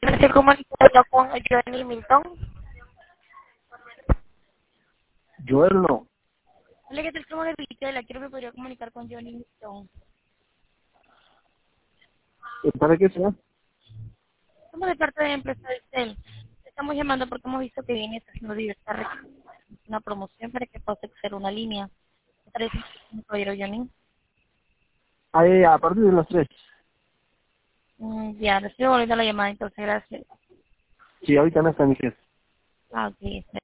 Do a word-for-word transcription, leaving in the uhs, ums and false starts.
Estoy comunicando con Johnny Milton. Joel no. Hola, ¿qué tal? Como de Vitela, quiero que podría comunicar con Johnny Milton. ¿Y ¿Para qué sea? Somos de parte de la empresa de Cel. Estamos llamando porque hemos visto que viene haciendo diversas rec- una promoción para que pueda hacer una línea. ¿Qué parece, caballero Johnny? Ahí, a partir de las tres. Mm, ya, le estoy volviendo la llamada, entonces gracias. Sí, ahorita no está mi jefe. Ah, ok.